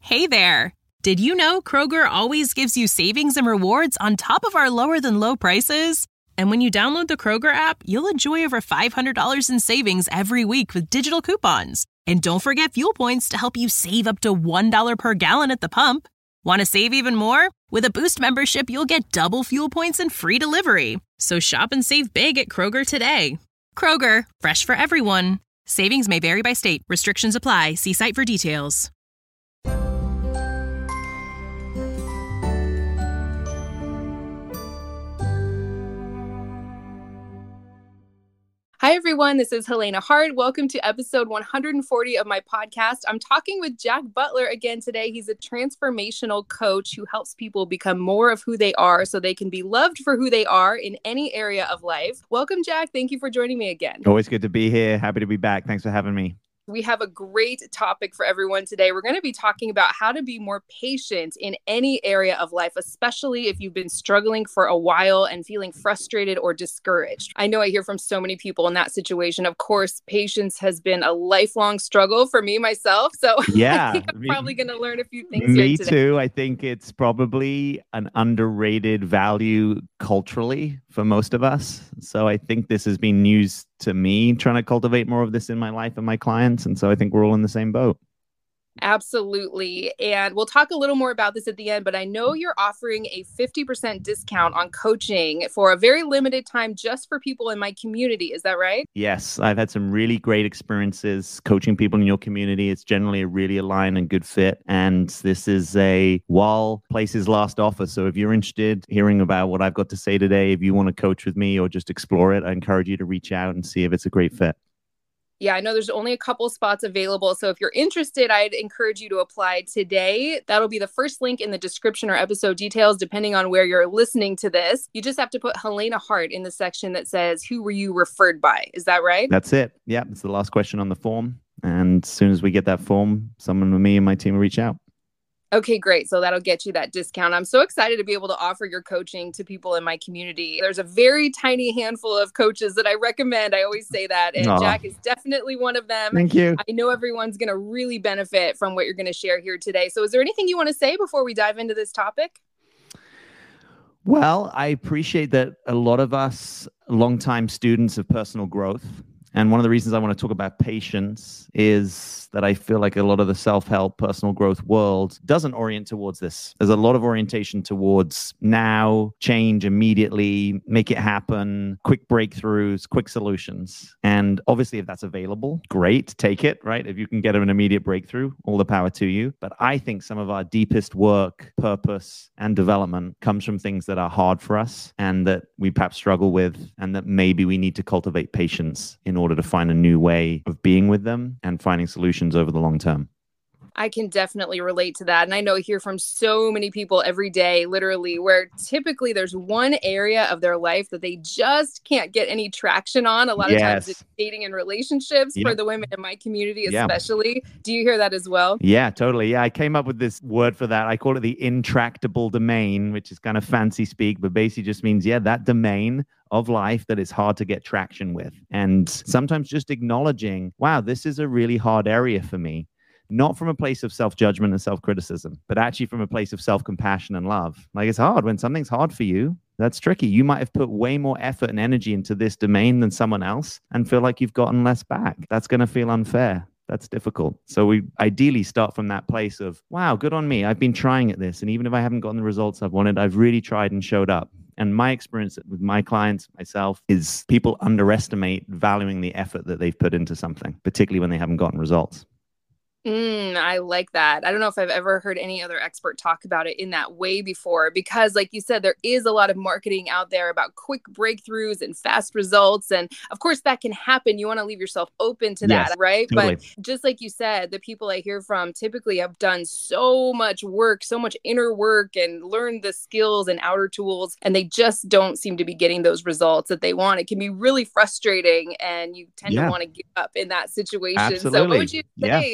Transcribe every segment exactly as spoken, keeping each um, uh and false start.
Hey there! Did you know Kroger always gives you savings and rewards on top of our lower than low prices? And when you download the Kroger app, you'll enjoy over five hundred dollars in savings every week with digital coupons. And don't forget fuel points to help you save up to one dollar per gallon at the pump. Want to save even more? With a Boost membership, you'll get double fuel points and free delivery. So shop and save big at Kroger today. Kroger, fresh for everyone. Savings may vary by state. Restrictions apply. See site for details. Hi, everyone. This is Helena Hart. Welcome to episode one hundred forty of my podcast. I'm talking with Jack Butler again today. He's a transformational coach who helps people become more of who they are so they can be loved for who they are in any area of life. Welcome, Jack. Thank you for joining me again. Always good to be here. Happy to be back. Thanks for having me. We have a great topic for everyone today. We're going to be talking about how to be more patient in any area of life, especially if you've been struggling for a while and feeling frustrated or discouraged. I know I hear from so many people in that situation. Of course, patience has been a lifelong struggle for me myself. So yeah, I think I'm me, probably going to learn a few things me here today. too. I think it's probably an underrated value culturally for most of us. So I think this has been news to me, trying to cultivate more of this in my life and my clients. And so I think we're all in the same boat. Absolutely. And we'll talk a little more about this at the end, but I know you're offering a fifty percent discount on coaching for a very limited time just for people in my community. Is that right? Yes. I've had some really great experiences coaching people in your community. It's generally a really aligned and good fit. And this is a while places last offer. So if you're interested in hearing about what I've got to say today, if you want to coach with me or just explore it, I encourage you to reach out and see if it's a great fit. Yeah, I know there's only a couple spots available. So if you're interested, I'd encourage you to apply today. That'll be the first link in the description or episode details, depending on where you're listening to this. You just have to put Helena Hart in the section that says, who were you referred by? Is that right? That's it. Yeah, it's the last question on the form. And as soon as we get that form, someone with me and my team will reach out. Okay, great. So that'll get you that discount. I'm so excited to be able to offer your coaching to people in my community. There's a very tiny handful of coaches that I recommend. I always say that. And Aww. Jack is definitely one of them. Thank you. I know everyone's going to really benefit from what you're going to share here today. So is there anything you want to say before we dive into this topic? Well, I appreciate that a lot of us longtime students of personal growth. And one of the reasons I want to talk about patience is that I feel like a lot of the self-help personal growth world doesn't orient towards this. There's a lot of orientation towards now, change immediately, make it happen, quick breakthroughs, quick solutions. And obviously, if that's available, great, take it, right? If you can get an immediate breakthrough, all the power to you. But I think some of our deepest work, purpose, and development comes from things that are hard for us and that we perhaps struggle with, and that maybe we need to cultivate patience in order to find a new way of being with them and finding solutions over the long term. I can definitely relate to that. And I know I hear from so many people every day, literally, where typically there's one area of their life that they just can't get any traction on. A lot yes. of times it's dating and relationships yep. for the women in my community, especially. Yeah. Do you hear that as well? Yeah, totally. Yeah, I came up with this word for that. I call it the intractable domain, which is kind of fancy speak, but basically just means, yeah, that domain of life that is hard to get traction with. And sometimes just acknowledging, wow, this is a really hard area for me. Not from a place of self-judgment and self-criticism, but actually from a place of self-compassion and love. Like, it's hard. When something's hard for you, that's tricky. You might have put way more effort and energy into this domain than someone else and feel like you've gotten less back. That's going to feel unfair. That's difficult. So we ideally start from that place of, wow, good on me. I've been trying at this. And even if I haven't gotten the results I've wanted, I've really tried and showed up. And my experience with my clients, myself, is people underestimate valuing the effort that they've put into something, particularly when they haven't gotten results. Mm, I like that. I don't know if I've ever heard any other expert talk about it in that way before, because like you said, there is a lot of marketing out there about quick breakthroughs and fast results. And of course that can happen. You want to leave yourself open to yes, that, right? Totally. But just like you said, the people I hear from typically have done so much work, so much inner work and learned the skills and outer tools, and they just don't seem to be getting those results that they want. It can be really frustrating and you tend yeah. to want to give up in that situation. Absolutely. So what would you say yeah. to someone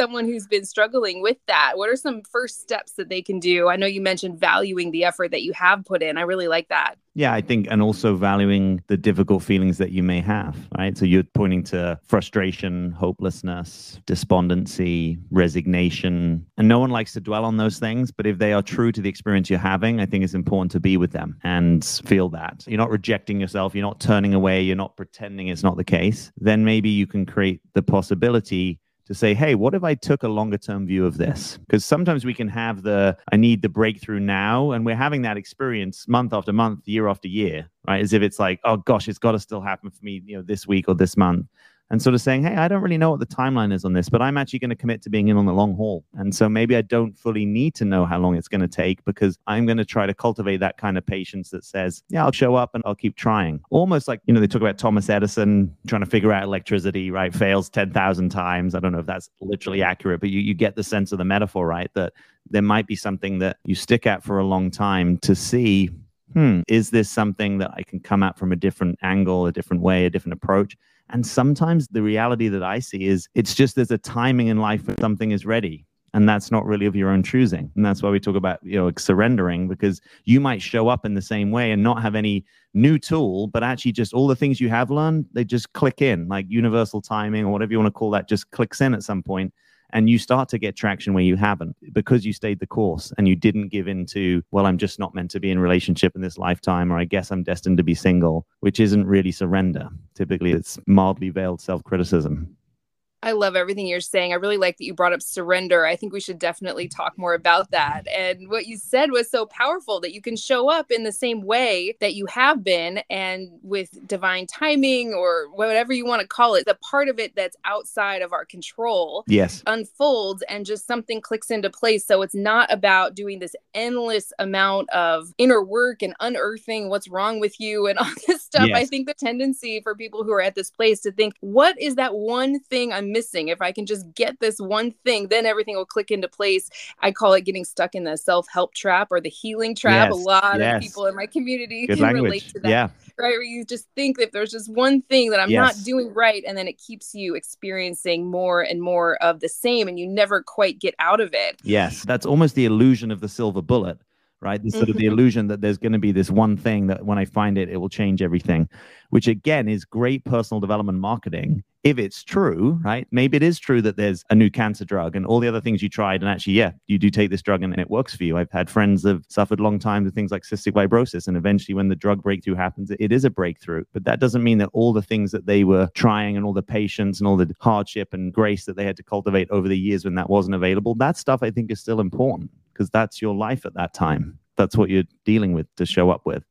someone who's been struggling with that? What are some first steps that they can do? I know you mentioned valuing the effort that you have put in. I really like that. Yeah, I think, and also valuing the difficult feelings that you may have, right? So you're pointing to frustration, hopelessness, despondency, resignation, and no one likes to dwell on those things. But if they are true to the experience you're having, I think it's important to be with them and feel that. You're not rejecting yourself. You're not turning away. You're not pretending it's not the case. Then maybe you can create the possibility to say, hey, what if I took a longer term view of this? Because sometimes we can have the, I need the breakthrough now. And we're having that experience month after month, year after year, right? As if it's like, oh gosh, it's got to still happen for me, you know, this week or this month. And sort of saying, hey, I don't really know what the timeline is on this, but I'm actually going to commit to being in on the long haul. And so maybe I don't fully need to know how long it's going to take, because I'm going to try to cultivate that kind of patience that says, yeah, I'll show up and I'll keep trying. Almost like, you know, they talk about Thomas Edison trying to figure out electricity, right? Fails ten thousand times. I don't know if that's literally accurate, but you, you get the sense of the metaphor, right? That there might be something that you stick at for a long time to see, hmm, is this something that I can come at from a different angle, a different way, a different approach? And sometimes the reality that I see is it's just there's a timing in life when something is ready. And that's not really of your own choosing. And that's why we talk about, you know, surrendering, because you might show up in the same way and not have any new tool, but actually just all the things you have learned, they just click in, like universal timing or whatever you want to call that, just clicks in at some point. And you start to get traction where you haven't, because you stayed the course and you didn't give in to, well, I'm just not meant to be in a relationship in this lifetime, or I guess I'm destined to be single, which isn't really surrender. Typically, it's mildly veiled self-criticism. I love everything you're saying. I really like that you brought up surrender. I think we should definitely talk more about that. And what you said was so powerful, that you can show up in the same way that you have been, and with divine timing or whatever you want to call it, the part of it that's outside of our control, yes, unfolds and just something clicks into place. So it's not about doing this endless amount of inner work and unearthing what's wrong with you and all this stuff. Yes. I think the tendency for people who are at this place to think, what is that one thing I'm missing? If I can just get this one thing, then everything will click into place. I call it getting stuck in the self-help trap or the healing trap. Yes, a lot yes. of people in my community Good can language. relate to that. Yeah. Right? Where you just think if there's just one thing that I'm Yes. not doing right, and then it keeps you experiencing more and more of the same, and you never quite get out of it. Yes. That's almost the illusion of the silver bullet, right? This sort of the illusion that there's going to be this one thing that when I find it, it will change everything, which again is great personal development marketing. If it's true, right? Maybe it is true that there's a new cancer drug and all the other things you tried. And actually, yeah, you do take this drug and it works for you. I've had friends that have suffered long time with things like cystic fibrosis. And eventually when the drug breakthrough happens, it is a breakthrough. But that doesn't mean that all the things that they were trying and all the patience and all the hardship and grace that they had to cultivate over the years when that wasn't available, that stuff I think is still important, because that's your life at that time. That's what you're dealing with to show up with.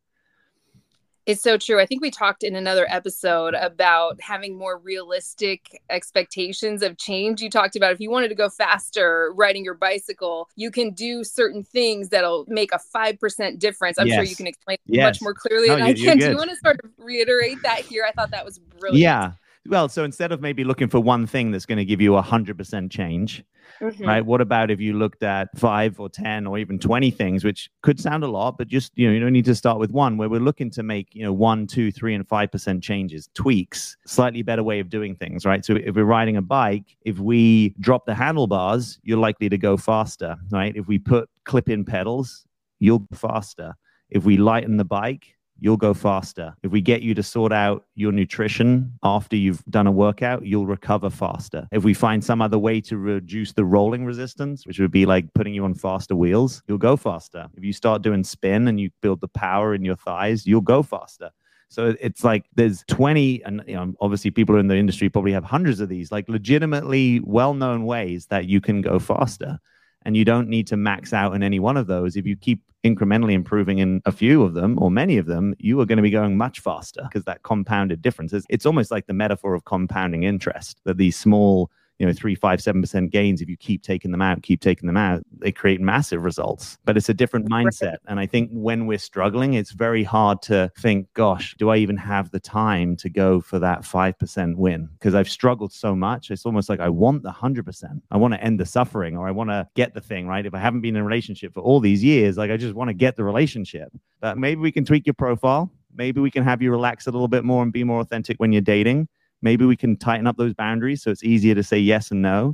It's so true. I think we talked in another episode about having more realistic expectations of change. You talked about if you wanted to go faster riding your bicycle, you can do certain things that'll make a five percent difference. I'm yes. sure you can explain yes. much more clearly no, than you, I can. Do you want to sort of reiterate that here? I thought that was brilliant. Yeah. Well, so instead of maybe looking for one thing that's going to give you a one hundred percent change, mm-hmm. right? What about if you looked at five or ten or even twenty things, which could sound a lot, but just, you know, you don't need to start with one, where we're looking to make, you know, one, two, three, and five percent changes, tweaks, slightly better way of doing things, right? So if we're riding a bike, if we drop the handlebars, you're likely to go faster, right? If we put clip-in pedals, you'll go faster. If we lighten the bike, you'll go faster. If we get you to sort out your nutrition after you've done a workout, you'll recover faster. If we find some other way to reduce the rolling resistance, which would be like putting you on faster wheels, you'll go faster. If you start doing spin and you build the power in your thighs, you'll go faster. So it's like there's twenty, and you know, obviously people in the industry probably have hundreds of these, like legitimately well-known ways that you can go faster. And you don't need to max out in any one of those. If you keep incrementally improving in a few of them or many of them, you are going to be going much faster, because that compounded difference is, it's almost like the metaphor of compounding interest, that these small, you know, three, five, seven percent gains, if you keep taking them out, keep taking them out, they create massive results. But it's a different mindset. And I think when we're struggling, it's very hard to think, gosh, do I even have the time to go for that five percent win? Because I've struggled so much. It's almost like I want the one hundred percent. I want to end the suffering, or I want to get the thing, right? If I haven't been in a relationship for all these years, like I just want to get the relationship. But maybe we can tweak your profile. Maybe we can have you relax a little bit more and be more authentic when you're dating. Maybe we can tighten up those boundaries so it's easier to say yes and no.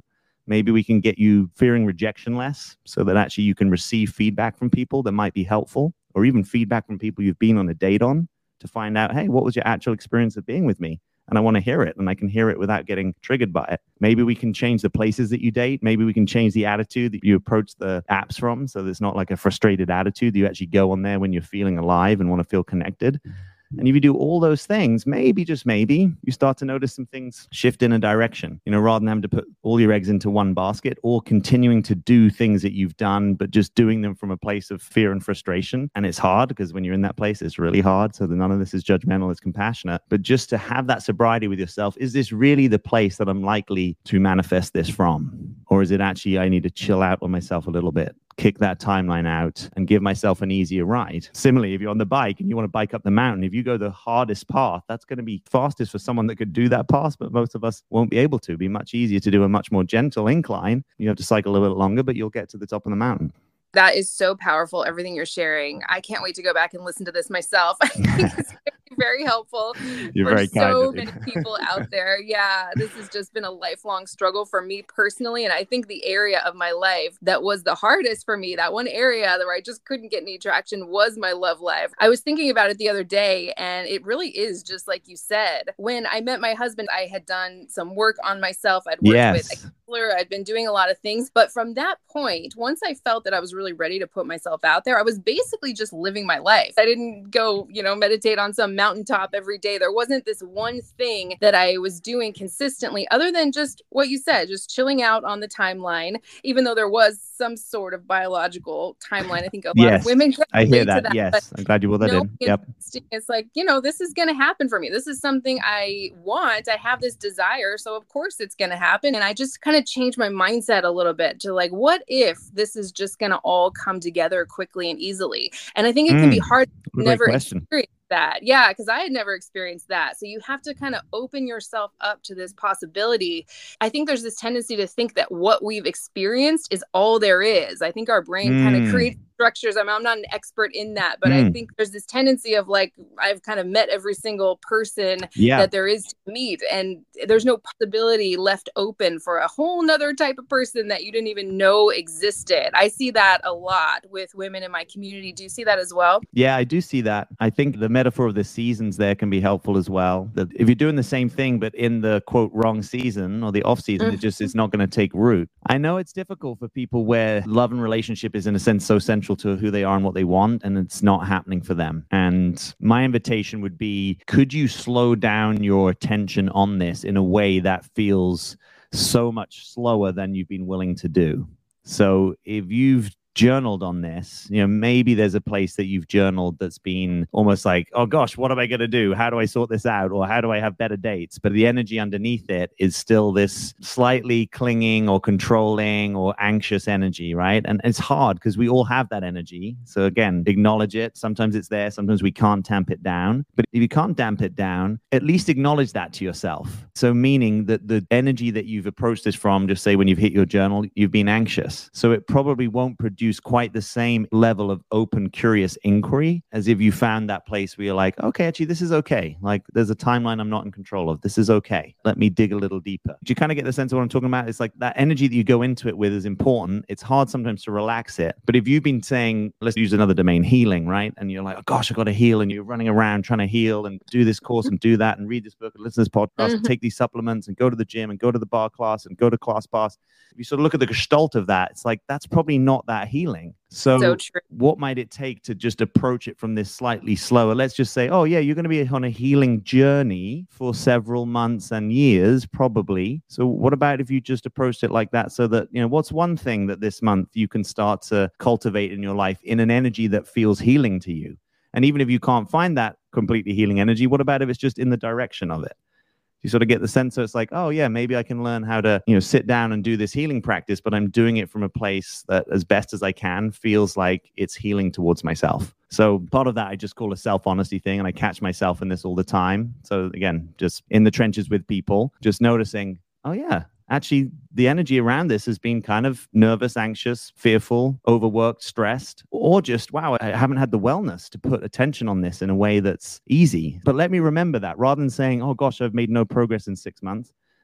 Maybe we can get you fearing rejection less so that actually you can receive feedback from people that might be helpful, or even feedback from people you've been on a date on to find out, hey, what was your actual experience of being with me? And I want to hear it, and I can hear it without getting triggered by it. Maybe we can change the places that you date. Maybe we can change the attitude that you approach the apps from, so there's not like a frustrated attitude. You actually go on there when you're feeling alive and want to feel connected. And if you do all those things, maybe, just maybe, you start to notice some things shift in a direction, you know, rather than having to put all your eggs into one basket, or continuing to do things that you've done, but just doing them from a place of fear and frustration. And it's hard, because when you're in that place, it's really hard. So none of this is judgmental, it's compassionate. But just to have that sobriety with yourself, is this really the place that I'm likely to manifest this from? Or is it actually, I need to chill out on myself a little bit, kick that timeline out and give myself an easier ride? Similarly, if you're on the bike and you want to bike up the mountain, if you go the hardest path, that's going to be fastest for someone that could do that path, but most of us won't be able to. It'd be much easier to do a much more gentle incline. You have to cycle a little bit longer, but you'll get to the top of the mountain. That is so powerful, everything you're sharing. I can't wait to go back and listen to this myself. I think it's very helpful You're for very so kind many people out there. Yeah, this has just been a lifelong struggle for me personally. And I think the area of my life that was the hardest for me, that one area where I just couldn't get any traction, was my love life. I was thinking about it the other day, and it really is just like you said. When I met my husband, I had done some work on myself. I'd worked yes. with a counselor. I'd been doing a lot of things. But from that point, once I felt that I was really ready to put myself out there, I was basically just living my life. I didn't go, you know, meditate on some mountaintop every day. There wasn't this one thing that I was doing consistently, other than just what you said, just chilling out on the timeline, even though there was some sort of biological timeline. I think a lot yes. of women can I hear that. that, Yes. I'm glad you brought that no, in. Yep. It's like, you know, this is going to happen for me. This is something I want. I have this desire. So of course it's going to happen. And I just kind of changed my mindset a little bit to like, what if this is just going to all come together quickly and easily? And I think it can Mm, be hard to never question. experience that. Yeah, because I had never experienced that. So you have to kind of open yourself up to this possibility. I think there's this tendency to think that what we've experienced is all there is. I think our brain Mm. kind of creates structures. I mean, I'm not an expert in that, but Mm. I think there's this tendency of like, I've kind of met every single person Yeah. that there is to meet, and there's no possibility left open for a whole nother type of person that you didn't even know existed. I see that a lot with women in my community. Do you see that as well? Yeah, I do see that. I think the metaphor of the seasons there can be helpful as well. That if you're doing the same thing, but in the quote wrong season or the off season, Mm-hmm. it just is not going to take root. I know it's difficult for people where love and relationship is in a sense so central to who they are and what they want, and it's not happening for them. And my invitation would be, could you slow down your attention on this in a way that feels so much slower than you've been willing to do? So if you've journaled on this, you know, maybe there's a place that you've journaled that's been almost like, oh gosh, what am I going to do? How do I sort this out? Or how do I have better dates? But the energy underneath it is still this slightly clinging or controlling or anxious energy, right? And it's hard because we all have that energy. So again, acknowledge it. Sometimes it's there. Sometimes we can't tamp it down. But if you can't damp it down, at least acknowledge that to yourself. So meaning that the energy that you've approached this from, just say when you've hit your journal, you've been anxious. So it probably won't produce quite the same level of open, curious inquiry as if you found that place where you're like, okay, actually, this is okay. Like there's a timeline I'm not in control of. This is okay. Let me dig a little deeper. Do you kind of get the sense of what I'm talking about? It's like that energy that you go into it with is important. It's hard sometimes to relax it. But if you've been saying, let's use another domain, healing, right? And you're like, oh gosh, I got to heal. And you're running around trying to heal and do this course and do that and read this book and listen to this podcast Mm-hmm. and take these supplements and go to the gym and go to the bar class and go to class pass. If you sort of look at the gestalt of that, it's like, that's probably not that healing. So, So true. What might it take to just approach it from this slightly slower? Let's just say, oh yeah, you're going to be on a healing journey for several months and years, probably. So what about if you just approached it like that, so that, you know, what's one thing that this month you can start to cultivate in your life in an energy that feels healing to you? And even if you can't find that completely healing energy, what about if it's just in the direction of it? You sort of get the sense, so it's like, oh yeah, maybe I can learn how to, you know, sit down and do this healing practice, but I'm doing it from a place that, as best as I can, feels like it's healing towards myself. So part of that I just call a self-honesty thing, and I catch myself in this all the time. So again, just in the trenches with people, just noticing, oh yeah, actually the energy around this has been kind of nervous, anxious, fearful, overworked, stressed, or just, wow, I haven't had the wellness to put attention on this in a way that's easy. But let me remember that rather than saying, oh gosh, I've made no progress in six months.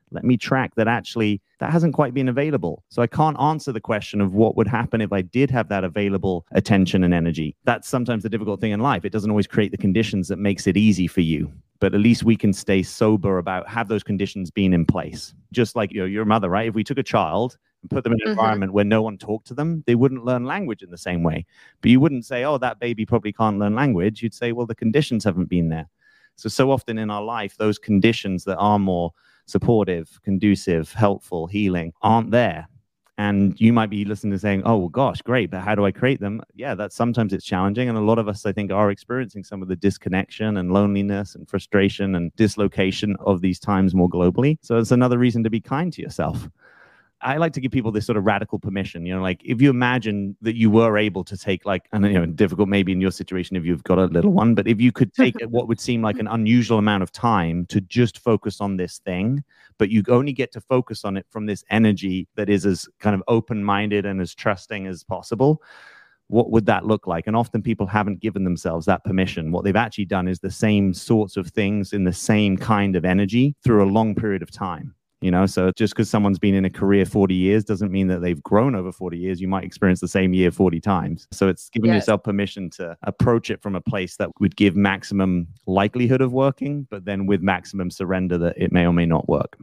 Let me track that actually that hasn't quite been available. So I can't answer the question of what would happen if I did have that available attention and energy. That's sometimes the difficult thing in life. It doesn't always create the conditions that makes it easy for you. But at least we can stay sober about have those conditions been in place. Just like, you know, your mother, right? If we took a child and put them in an mm-hmm. environment where no one talked to them, they wouldn't learn language in the same way. But you wouldn't say, oh, that baby probably can't learn language. You'd say, well, the conditions haven't been there. So, so often in our life, those conditions that are more supportive, conducive, helpful, healing aren't there. And you might be listening to saying, oh, well, gosh, great, but how do I create them? Yeah, that's sometimes it's challenging. And a lot of us, I think, are experiencing some of the disconnection and loneliness and frustration and dislocation of these times more globally. So it's another reason to be kind to yourself. I like to give people this sort of radical permission, you know, like if you imagine that you were able to take like, and you know, difficult maybe in your situation if you've got a little one, but if you could take what would seem like an unusual amount of time to just focus on this thing, but you only get to focus on it from this energy that is as kind of open-minded and as trusting as possible, what would that look like? And often people haven't given themselves that permission. What they've actually done is the same sorts of things in the same kind of energy through a long period of time. You know, so just because someone's been in a career forty years doesn't mean that they've grown over forty years. You might experience the same year forty times. So it's giving yes. yourself permission to approach it from a place that would give maximum likelihood of working, but then with maximum surrender that it may or may not work.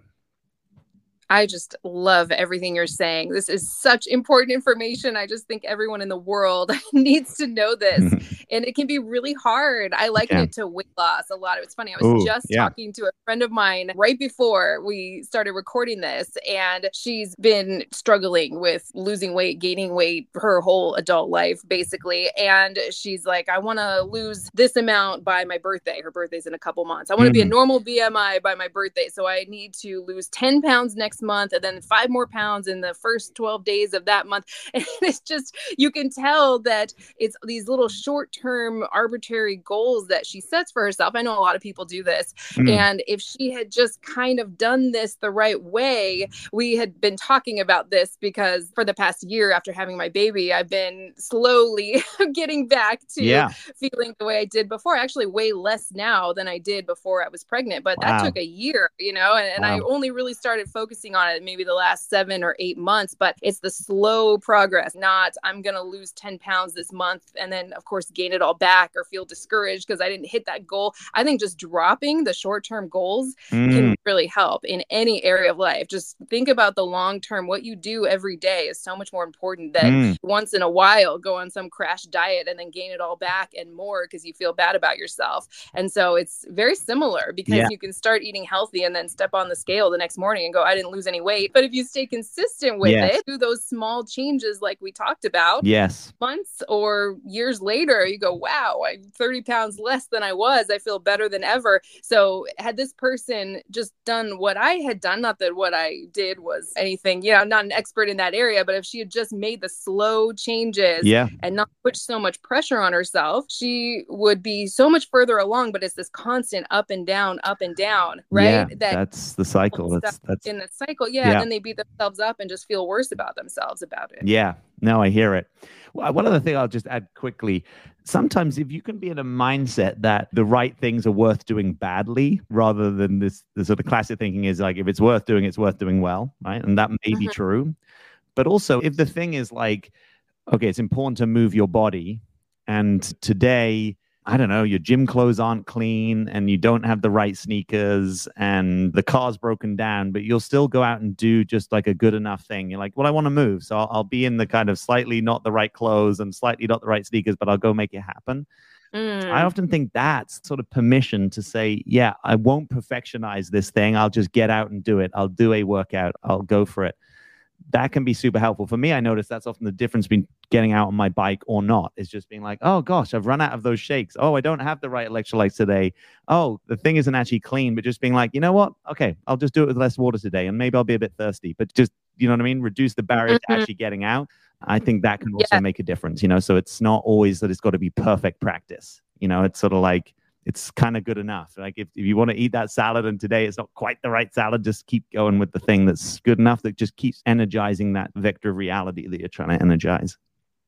I just love everything you're saying. This is such important information. I just think everyone in the world needs to know this. And it can be really hard. I liken it to weight loss a lot. It's funny. I was Ooh, just yeah. talking to a friend of mine right before we started recording this, and she's been struggling with losing weight, gaining weight her whole adult life, basically. And she's like, I want to lose this amount by my birthday. Her birthday's in a couple months. I want to mm. be a normal B M I by my birthday. So I need to lose ten pounds next month and then five more pounds in the first twelve days of that month. And it's just, you can tell that it's these little short-term arbitrary goals that she sets for herself. I know a lot of people do this. Mm. And if she had just kind of done this the right way, we had been talking about this because for the past year after having my baby, I've been slowly getting back to yeah. feeling the way I did before. Actually way less now than I did before I was pregnant, but wow. that took a year, you know, and, and wow. I only really started focusing on it maybe the last seven or eight months, but it's the slow progress, not I'm going to lose ten pounds this month and then of course gain it all back or feel discouraged because I didn't hit that goal. I think just dropping the short-term goals mm. can really help in any area of life. Just think about the long-term. What you do every day is so much more important than mm. once in a while go on some crash diet and then gain it all back and more because you feel bad about yourself. And so it's very similar because yeah. you can start eating healthy and then step on the scale the next morning and go, I didn't lose any weight. But if you stay consistent with yes. it, do those small changes like we talked about, yes, months or years later, you go, wow, I'm thirty pounds less than I was. I feel better than ever. So had this person just done what I had done, not that what I did was anything, you know, I'm not an expert in that area, but if she had just made the slow changes yeah. and not put so much pressure on herself, she would be so much further along. But it's this constant up and down, up and down, right? Yeah, that that's the cycle. That's that's in the cycle. Yeah, yeah. And then they beat themselves up and just feel worse about themselves about it. Yeah. No, I hear it. One other thing I'll just add quickly. Sometimes if you can be in a mindset that the right things are worth doing badly rather than this, the sort of classic thinking is like, if it's worth doing, it's worth doing well, right? And that may mm-hmm. be true. But also if the thing is like, okay, it's important to move your body and today, I don't know, your gym clothes aren't clean and you don't have the right sneakers and the car's broken down, but you'll still go out and do just like a good enough thing. You're like, well, I want to move. So I'll, I'll be in the kind of slightly not the right clothes and slightly not the right sneakers, but I'll go make it happen. Mm. I often think that's sort of permission to say, yeah, I won't perfectionize this thing. I'll just get out and do it. I'll do a workout. I'll go for it. That can be super helpful. For me, I notice that's often the difference between getting out on my bike or not. Is just being like, oh gosh, I've run out of those shakes. Oh, I don't have the right electrolytes today. Oh, the thing isn't actually clean, but just being like, you know what? Okay, I'll just do it with less water today. And maybe I'll be a bit thirsty, but just, you know what I mean? Reduce the barrier mm-hmm. to actually getting out. I think that can also yeah. make a difference, you know? So it's not always that it's got to be perfect practice. You know, it's sort of like, it's kind of good enough. Like if, if you want to eat that salad and today it's not quite the right salad, just keep going with the thing that's good enough that just keeps energizing that vector of reality that you're trying to energize.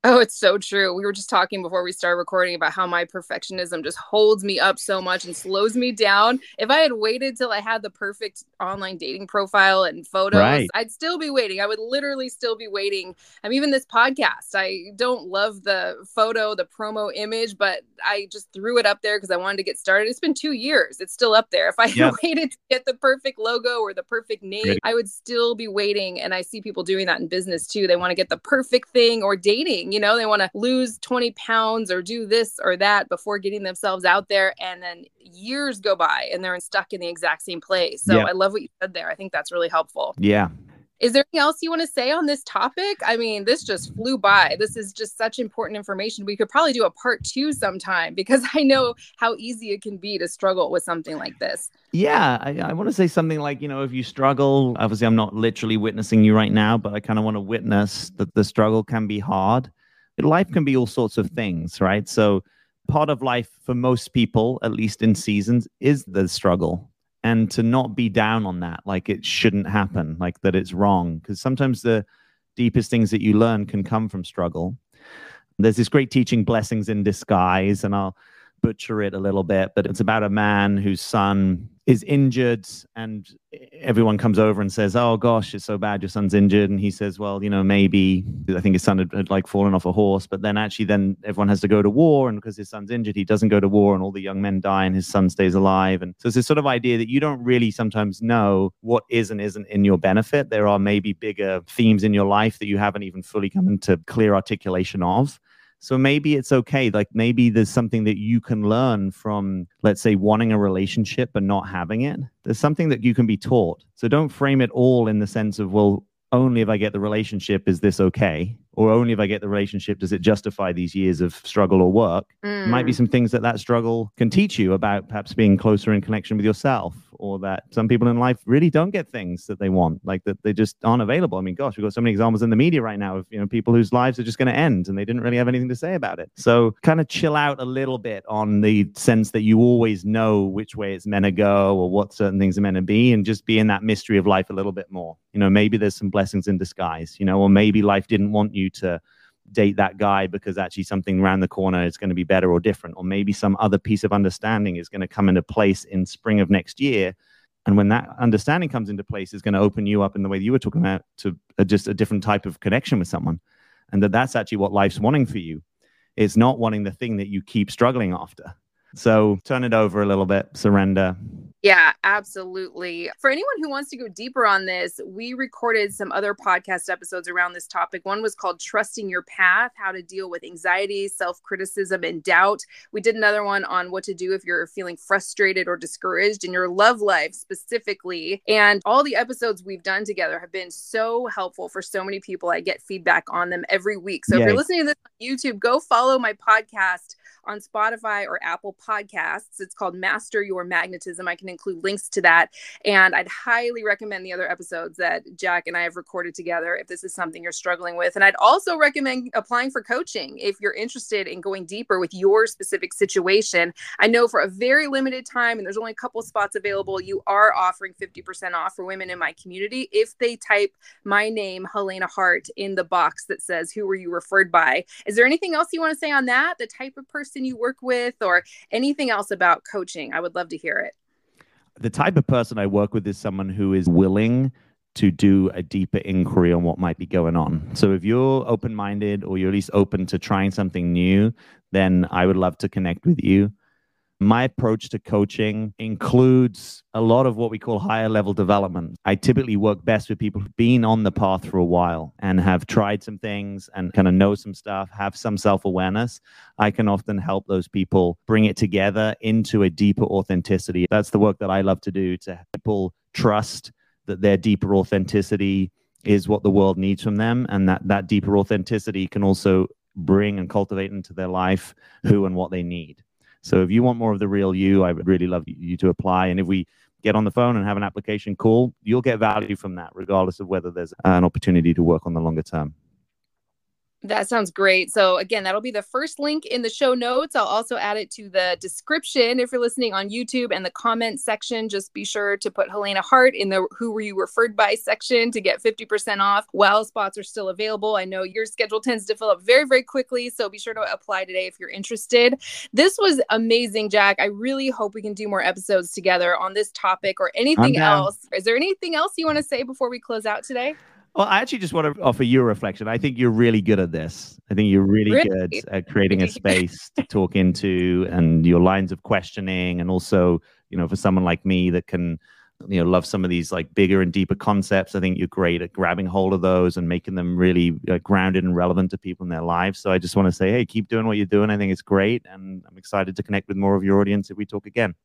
Oh, it's so true. We were just talking before we started recording about how my perfectionism just holds me up so much and slows me down. If I had waited till I had the perfect online dating profile and photos, Right. I'd still be waiting. I would literally still be waiting. I mean, even this podcast, I don't love the photo, the promo image, but I just threw it up there because I wanted to get started. It's been two years. It's still up there. If I had Yep. waited to get the perfect logo or the perfect name, Great. I would still be waiting. And I see people doing that in business too. They want to get the perfect thing, or dating. You know, they want to lose twenty pounds or do this or that before getting themselves out there. And then years go by and they're stuck in the exact same place. So Yeah. I love what you said there. I think that's really helpful. Yeah. Is there anything else you want to say on this topic? I mean, this just flew by. This is just such important information. We could probably do a part two sometime, because I know how easy it can be to struggle with something like this. Yeah, I, I want to say something like, you know, if you struggle, obviously I'm not literally witnessing you right now, but I kind of want to witness that the struggle can be hard. Life can be all sorts of things, right? So part of life for most people, at least in seasons, is the struggle. And to not be down on that, like it shouldn't happen, like that it's wrong. Because sometimes the deepest things that you learn can come from struggle. There's this great teaching, Blessings in Disguise, and I'll butcher it a little bit, but it's about a man whose son is injured, and everyone comes over and says, oh gosh, it's so bad, your son's injured. And he says, well, you know, maybe, I think his son had, had like fallen off a horse, but then actually then everyone has to go to war, and because his son's injured, he doesn't go to war, and all the young men die and his son stays alive. And so it's this sort of idea that you don't really sometimes know what is and isn't in your benefit. There are maybe bigger themes in your life that you haven't even fully come into clear articulation of. So maybe it's okay. Like maybe there's something that you can learn from, let's say, wanting a relationship but not having it. There's something that you can be taught. So don't frame it all in the sense of, well, only if I get the relationship is this okay? Or only if I get the relationship does it justify these years of struggle or work? Mm. There might be some things that that struggle can teach you about perhaps being closer in connection with yourself, or that some people in life really don't get things that they want, like that they just aren't available. I mean, gosh, we've got so many examples in the media right now of, you know, people whose lives are just going to end and they didn't really have anything to say about it. So kind of chill out a little bit on the sense that you always know which way it's meant to go or what certain things are meant to be, and just be in that mystery of life a little bit more. You know, maybe there's some blessings in disguise, you know, or maybe life didn't want you to date that guy because actually something around the corner is going to be better or different, or maybe some other piece of understanding is going to come into place in spring of next year. And when that understanding comes into place, it's going to open you up in the way that you were talking about to a, just a different type of connection with someone. And that that's actually what life's wanting for you. It's not wanting the thing that you keep struggling after. So turn it over a little bit, surrender. Yeah, absolutely. For anyone who wants to go deeper on this, we recorded some other podcast episodes around this topic. One was called Trusting Your Path, how to deal with anxiety, self-criticism, and doubt. We did another one on what to do if you're feeling frustrated or discouraged in your love life specifically. And all the episodes we've done together have been so helpful for so many people. I get feedback on them every week. So Yay. If you're listening to this on YouTube, go follow my podcast on Spotify or Apple Podcasts. It's called Master Your Magnetism. I can include links to that. And I'd highly recommend the other episodes that Jack and I have recorded together if this is something you're struggling with. And I'd also recommend applying for coaching if you're interested in going deeper with your specific situation. I know for a very limited time, and there's only a couple spots available, you are offering fifty percent off for women in my community if they type my name, Helena Hart, in the box that says, who were you referred by? Is there anything else you want to say on that? The type of person you work with, or anything else about coaching? I would love to hear it. The type of person I work with is someone who is willing to do a deeper inquiry on what might be going on. So if you're open-minded, or you're at least open to trying something new, then I would love to connect with you. My approach to coaching includes a lot of what we call higher level development. I typically work best with people who've been on the path for a while and have tried some things and kind of know some stuff, have some self-awareness. I can often help those people bring it together into a deeper authenticity. That's the work that I love to do, to help people trust that their deeper authenticity is what the world needs from them, and that that deeper authenticity can also bring and cultivate into their life who and what they need. So if you want more of the real you, I would really love you to apply. And if we get on the phone and have an application call, you'll get value from that, regardless of whether there's an opportunity to work on the longer term. That sounds great. So again, that'll be the first link in the show notes. I'll also add it to the description if you're listening on YouTube, and the comment section. Just be sure to put Helena Hart in the who were you referred by section to get fifty percent off while spots are still available. I know your schedule tends to fill up very, very quickly, so be sure to apply today if you're interested. This was amazing, Jack. I really hope we can do more episodes together on this topic or anything else. Is there anything else you want to say before we close out today? Well, I actually just want to offer you a reflection. I think you're really good at this. I think you're really, really? good at creating a space to talk into, and your lines of questioning. And also, you know, for someone like me that can, you know, love some of these like bigger and deeper concepts, I think you're great at grabbing hold of those and making them really uh, grounded and relevant to people in their lives. So I just want to say, hey, keep doing what you're doing. I think it's great. And I'm excited to connect with more of your audience if we talk again.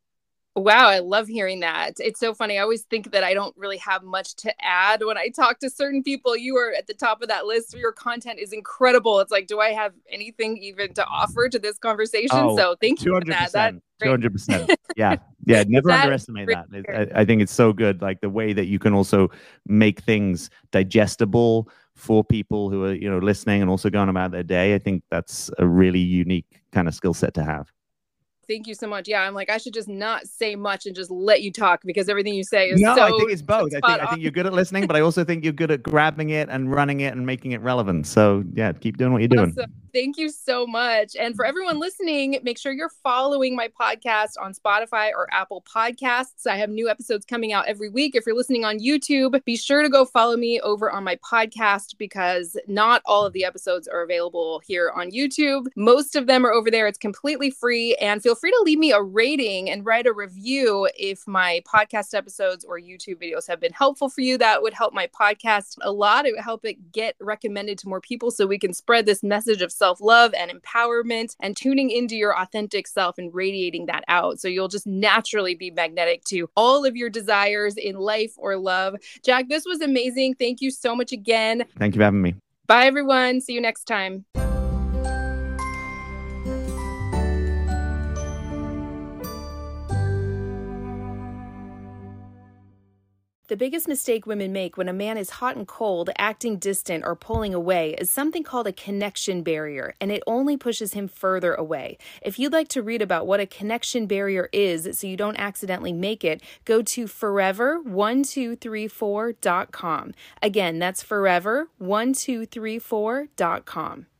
Wow, I love hearing that. It's so funny. I always think that I don't really have much to add when I talk to certain people. You are at the top of that list. Your content is incredible. It's like, do I have anything even to offer to this conversation? Oh, so thank you for that. That's two hundred percent. Yeah. Yeah. Never that underestimate that. I, I think it's so good. Like the way that you can also make things digestible for people who are, you know, listening and also going about their day. I think that's a really unique kind of skill set to have. Thank you so much. Yeah, I'm like, I should just not say much and just let you talk, because everything you say is no, so I think it's both. I think on. I think you're good at listening, but I also think you're good at grabbing it and running it and making it relevant. So yeah, keep doing what you're doing. Awesome. Thank you so much. And for everyone listening, make sure you're following my podcast on Spotify or Apple Podcasts. I have new episodes coming out every week. If you're listening on YouTube, be sure to go follow me over on my podcast, because not all of the episodes are available here on YouTube. Most of them are over there. It's completely free. And feel free to leave me a rating and write a review if my podcast episodes or YouTube videos have been helpful for you. That would help my podcast a lot. It would help it get recommended to more people so we can spread this message of self-love and empowerment and tuning into your authentic self and radiating that out. So you'll just naturally be magnetic to all of your desires in life or love. Jack, this was amazing. Thank you so much again. Thank you for having me. Bye, everyone. See you next time. The biggest mistake women make when a man is hot and cold, acting distant, or pulling away is something called a connection barrier, and it only pushes him further away. If you'd like to read about what a connection barrier is so you don't accidentally make it, go to forever one two three four dot com. Again, that's forever one two three four dot com.